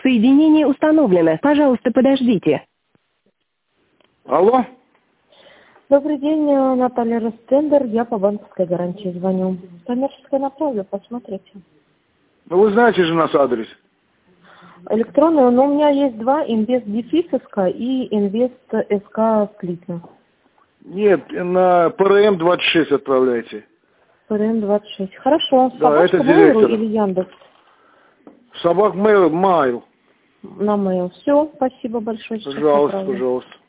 Соединение установлено. Пожалуйста, подождите. Алло? Добрый день, Наталья Ростендер. Я по банковской гарантии звоню. Коммерческое направлю, посмотрите. Ну вы знаете же наш адрес. Электронную, но у меня есть два, инвест-дефис.СК и инвест.СК слитно. Нет, на ПРМ 26 отправляйте. ПРМ 26. Хорошо. Да, Собачка это Mail.ru директор. или Яндекс? Собак Mail. На Mail. Все, спасибо большое. Сейчас Пожалуйста, направлю. пожалуйста.